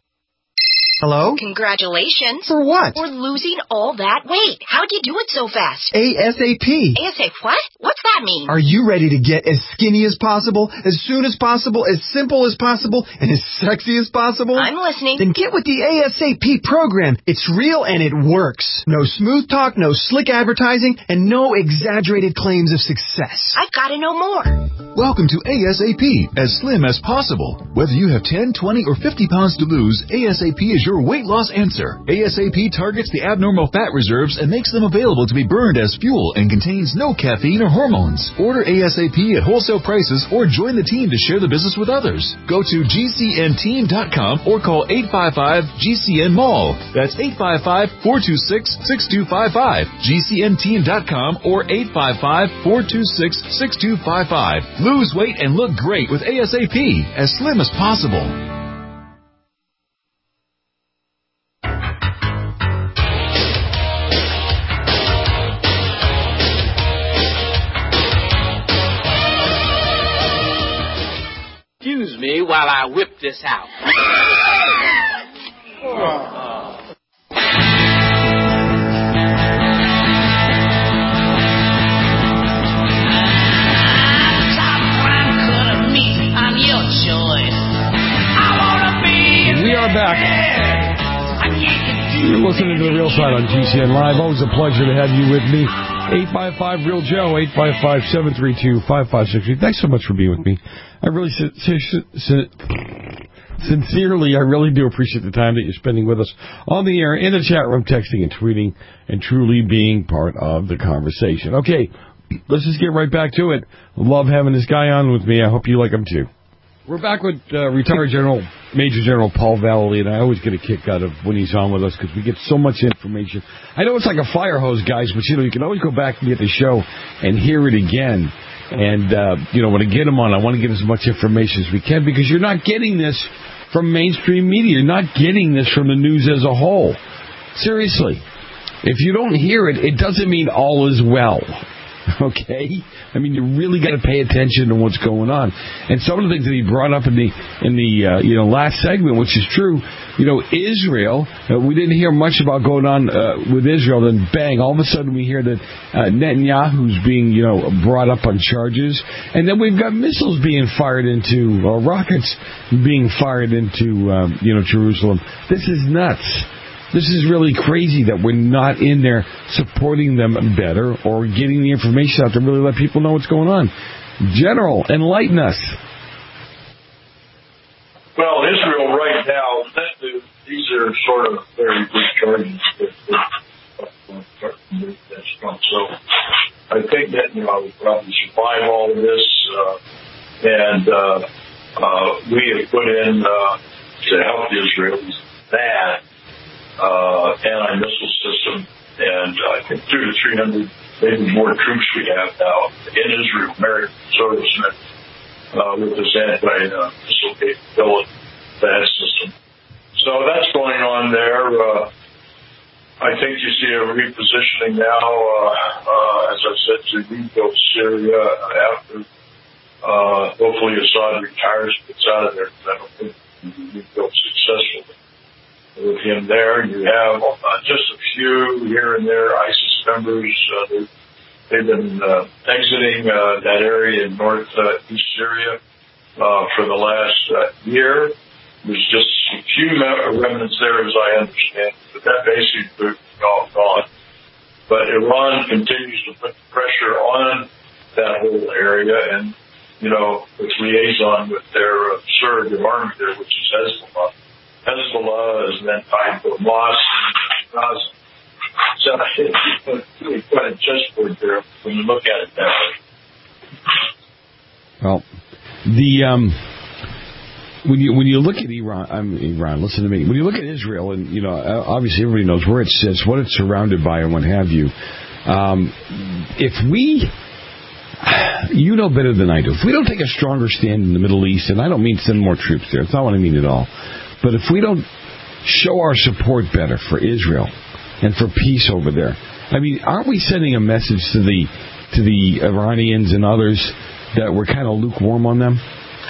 Hello? Congratulations. For what? For losing all that weight. How'd you do it so fast? ASAP. ASAP what? What's that mean? Are you ready to get as skinny as possible, as soon as possible, as simple as possible, and as sexy as possible? I'm listening. Then get with the ASAP program. It's real and it works. No smooth talk, no slick advertising, and no exaggerated claims of success. I've got to know more. Welcome to ASAP, as slim as possible. Whether you have ten, twenty, or fifty pounds to lose, ASAP is your weight loss answer. ASAP targets the abnormal fat reserves and makes them available to be burned as fuel and contains no caffeine or hormones. Order ASAP at wholesale prices or join the team to share the business with others. Go to G C N team dot com or call eight five five G C N Mall. That's eight five five, four two six, six two five five. G C N team dot com or eight five five, four two six, six two five five. Lose weight and look great with ASAP, as slim as possible. Excuse me while I whip this out. Oh. We are back. You're listening to The Real Side on G C N Live. Always a pleasure to have you with me. eight five five real Joe, eight five five, seven three two, five five six three. Thanks so much for being with me. I really, sincerely, I really do appreciate the time that you're spending with us on the air, in the chat room, texting and tweeting, and truly being part of the conversation. Okay, let's just get right back to it. Love having this guy on with me. I hope you like him too. We're back with uh, retired General, Major General Paul Vallely, and I always get a kick out of when he's on with us because we get so much information. I know it's like a fire hose, guys, but, you know, you can always go back and get the show and hear it again. And, uh, you know, when I get him on, I want to get as much information as we can because you're not getting this from mainstream media. You're not getting this from the news as a whole. Seriously. If you don't hear it, it doesn't mean all is well. Okay? I mean, you really got to pay attention to what's going on. And some of the things that he brought up in the in the uh, you know last segment, which is true, you know, Israel, uh, we didn't hear much about going on uh, with Israel. Then bang, all of a sudden we hear that uh, Netanyahu's being, you know, brought up on charges. And then we've got missiles being fired into, or rockets being fired into, um, you know, Jerusalem. This is nuts. This is really crazy that we're not in there supporting them better or getting the information out to really let people know what's going on. General, enlighten us. Well, Israel right now, these are sort of very big charges that Trump. So I think that, you know, we'll probably survive all of this. Uh, and uh, uh, we have put in uh, to help the Israelis that Uh, anti-missile system, and I think two to three hundred, maybe more troops we have now in Israel, American servicemen, uh, with this anti-missile capability, that system. So that's going on there. Uh, I think you see a repositioning now, uh, uh, as I said, to rebuild Syria after, uh, hopefully Assad retires, gets out of there, because I don't think he will be rebuilt successfully. With him there, you have uh, just a few here and there ISIS members. Uh, they've, they've been uh, exiting uh, that area in north uh, east Syria uh, for the last uh, year. There's just a few remnants there, as I understand, but that basically is all gone. But Iran continues to put pressure on that whole area, and, you know, with liaison with their uh, surrogate army there, which is Hezbollah. Hezbollah is then tied to Hamas and Gaza. So it's really quite a chessboard there when you look at it that way. Well, the... um. When you when you look at Iran, I'm Iran. Listen to me. When you look at Israel, and you know, obviously everybody knows where it sits, what it's surrounded by, and what have you. Um, if we, you know better than I do, if we don't take a stronger stand in the Middle East, and I don't mean send more troops there. It's not what I mean at all. But if we don't show our support better for Israel and for peace over there, I mean, aren't we sending a message to the to the Iranians and others that we're kind of lukewarm on them?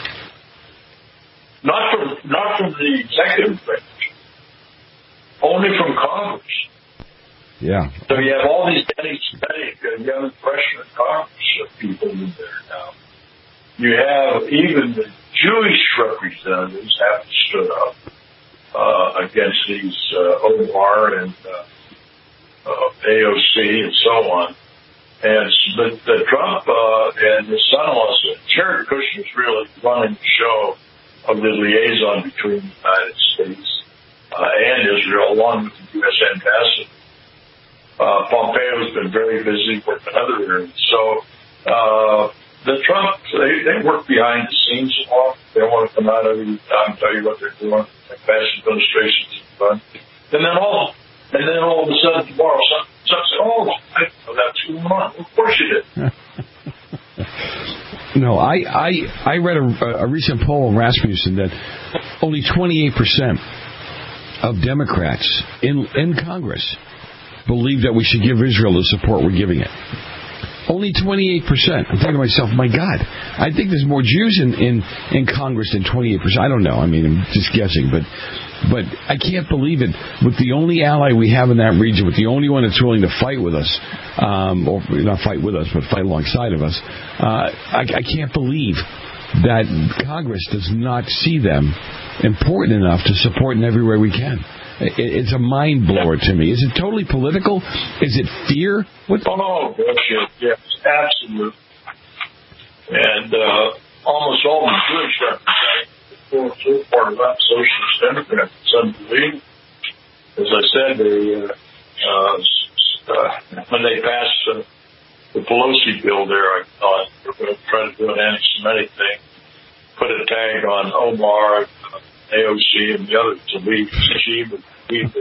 Not from not from the executive branch, only from Congress. Yeah. So you have all these anti-Semitic uh, young freshman Congress people in there now. You have even the Jewish representatives have stood up uh, against these uh, Omar and uh, uh, A O C and so on. And but the Trump uh, and his son-in-law, Jared Kushner's really running the show of the liaison between the United States uh, and Israel, along with the U S ambassador. Uh, Pompeo has been very busy working other areas. So uh, the Trump, they, they work behind the scenes a lot. They want to come out every time and tell you what they're doing. The past administrations have done. And then all, and then all of a sudden tomorrow, some, some say, "Oh, I know that's going on." Of course you did. No, I, I I read a, a recent poll on Rasmussen that only twenty-eight percent of Democrats in in Congress believe that we should give Israel the support we're giving it. Only twenty-eight percent. I'm thinking to myself, my God, I think there's more Jews in, in, in Congress than twenty-eight percent. I don't know. I mean, I'm just guessing, but but I can't believe it. With the only ally we have in that region, with the only one that's willing to fight with us, um, or not fight with us, but fight alongside of us, uh, I, I can't believe that Congress does not see them important enough to support in every way we can. It, it's a mind blower to me. Is it totally political? Is it fear? What? Oh, no, bullshit. Yes, absolutely. And uh, almost all the Jewish representatives so part of that Socialist Democrats, some believe. As I said, they uh, uh, uh, when they passed uh, the Pelosi bill there, I thought they were going to try to do an anti-Semitic thing, put a tag on Omar, uh, A O C, and the others to leave, Sheeb, and leave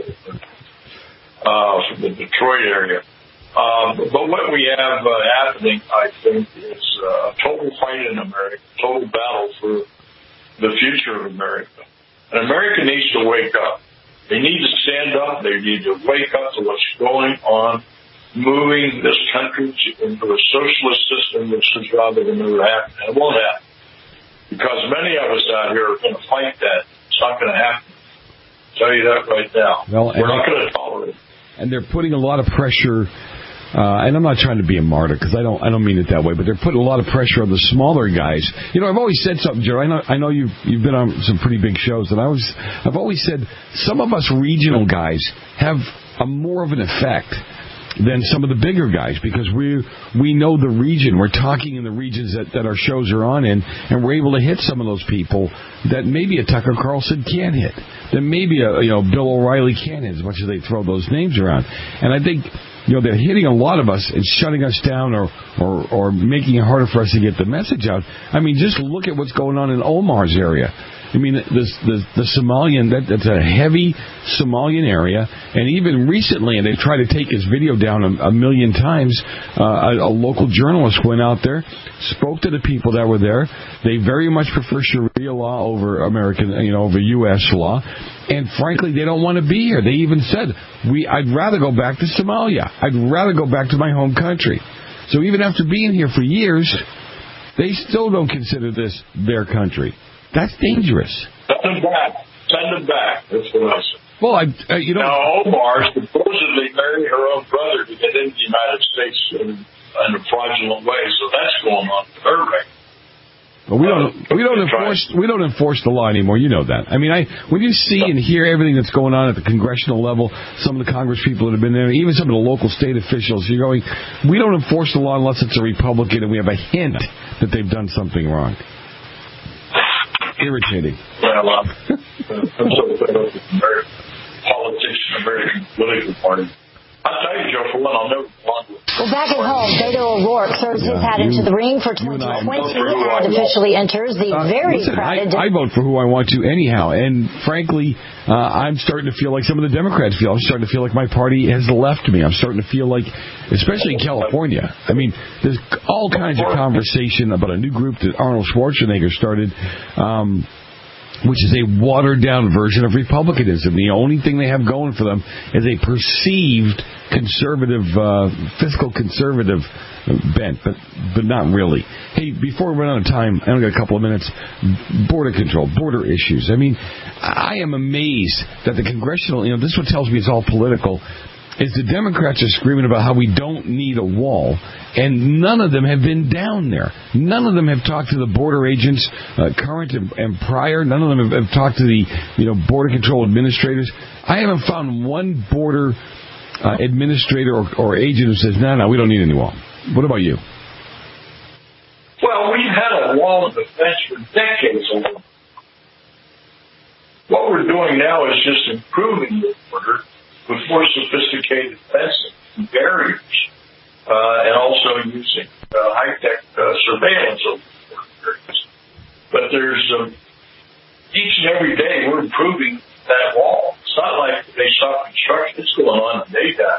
uh, from the Detroit area. Um, but what we have uh, happening, I think, is uh, a total fight in America, total battle for the future of America. And America needs to wake up. They need to stand up. They need to wake up to what's going on, moving this country into a socialist system, which is rather than never happen. And it won't happen. Because many of us out here are going to fight that. It's not going to happen. I'll tell you that right now. Well, We're not going to tolerate it. And they're putting a lot of pressure. Uh, and I'm not trying to be a martyr because I don't I don't mean it that way, but they're putting a lot of pressure on the smaller guys. You know, I've always said something, Joe. I know I know you've you've been on some pretty big shows, and I was I've always said some of us regional guys have a more of an effect than some of the bigger guys because we we know the region. We're talking in the regions that, that our shows are on in, and we're able to hit some of those people that maybe a Tucker Carlson can't hit, that maybe a you know Bill O'Reilly can't hit as much as they throw those names around. And I think, you know, they're hitting a lot of us and shutting us down or, or, or making it harder for us to get the message out. I mean, just look at what's going on in Omar's area. I mean, the, the, the Somalian, that, that's a heavy Somalian area. And even recently, and they've tried to take his video down a, a million times, uh, a, a local journalist went out there, spoke to the people that were there. They very much prefer Sharia law over American, you know, over U S law. And frankly, they don't want to be here. They even said, "We, I'd rather go back to Somalia. I'd rather go back to my home country." So even after being here for years, they still don't consider this their country. That's dangerous. Send them back. Send them back. That's what I said. Well, I, uh, you know. Now, Omar supposedly married her own brother to get into the United States in, in a fraudulent way, so that's going on with her right. But we don't we don't enforce we don't enforce the law anymore. You know that. I mean, I when you see and hear everything that's going on at the congressional level, some of the Congress people that have been there, even some of the local state officials, you're going, we don't enforce the law unless it's a Republican and we have a hint that they've done something wrong. Irritating. Well, uh, I'm so fed up with American politics and American political party. I'll tell you, Joe, for one, I'll never belong with. Well, back at home, Beto O'Rourke throws his hat into the ring for twenty twenty and officially enters the Uh, very listen, crowded... I, I vote for who I want to anyhow. And frankly, uh, I'm starting to feel like some of the Democrats feel. I'm starting to feel like my party has left me. I'm starting to feel like, especially in California, I mean, there's all kinds of conversation about a new group that Arnold Schwarzenegger started, um, which is a watered-down version of republicanism. The only thing they have going for them is a perceived conservative, uh, fiscal conservative bent, but but not really. Hey, before we run out of time, I only got a couple of minutes. Border control, border issues. I mean, I am amazed that the congressional, you know, this is what tells me it's all political, is the Democrats are screaming about how we don't need a wall, and none of them have been down there. None of them have talked to the border agents, uh, current and, and prior. None of them have, have talked to the, you know, border control administrators. I haven't found one border uh, administrator or, or agent who says, no, no, we don't need any wall. What about you? Well, we've had a wall of defense for decades alone. What we're doing now is just improving the border with more sophisticated fencing and barriers, uh, and also using uh, high-tech uh, surveillance over the areas. But there's um, each and every day we're improving that wall. It's not like they stop construction; it's going on in the daytime.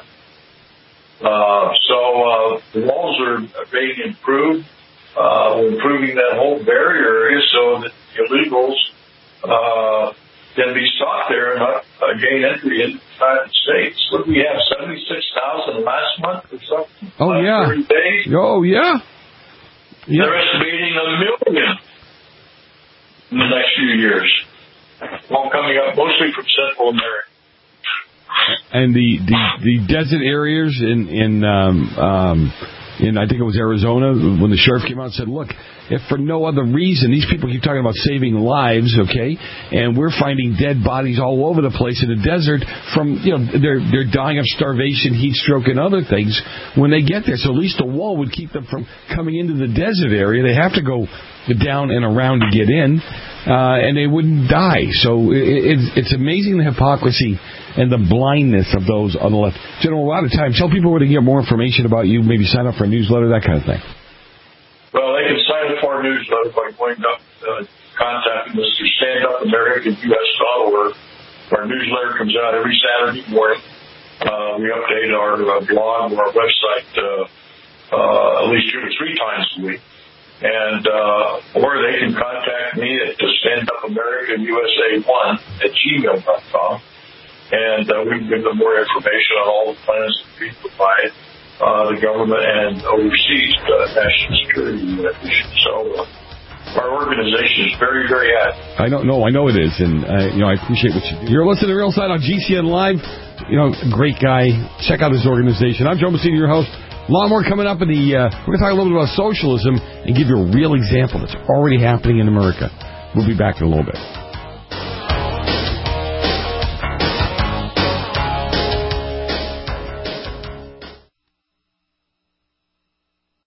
Uh, so uh, the walls are being improved. Uh, we're improving that whole barrier area so that the illegals uh, can be stopped there and not uh, gain entry into the United States. What do we have, seventy-six thousand last month or something? Oh, last yeah. thirty days? Oh, yeah. yeah. They're estimating a million in the next few years. All coming up mostly from Central America. And the, the, the desert areas in, in um, um, in, I think it was Arizona, when the sheriff came out and said, look, if for no other reason, these people keep talking about saving lives, okay, and we're finding dead bodies all over the place in the desert from, you know, they're they're dying of starvation, heat stroke, and other things when they get there. So at least the wall would keep them from coming into the desert area. They have to go down and around to get in, uh, and they wouldn't die. So it, it, it's amazing the hypocrisy and the blindness of those on the left. General, we're out of time. Tell people where to get more information about you, maybe sign up for a newsletter, that kind of thing. Well, they can sign up for our newsletter by going up, uh, contacting us through stand up american u s dot org. Our newsletter comes out every Saturday morning. Uh, we update our uh, blog or our website uh, uh, at least two or three times a week. And, uh, or they can contact me at stand up america u s a one at gmail dot com. And uh, we can give them more information on all the plans that we provide, uh, the government and overseas uh, national security issues. So uh, our organization is very, very active. I don't know. I know it is. And, uh, you know, I appreciate what you do. You're listening to Real Side on G C N Live. You know, great guy. Check out his organization. I'm Joe Messina, your host. A lot more coming up in the, uh, we're going to talk a little bit about socialism and give you a real example that's already happening in America. We'll be back in a little bit.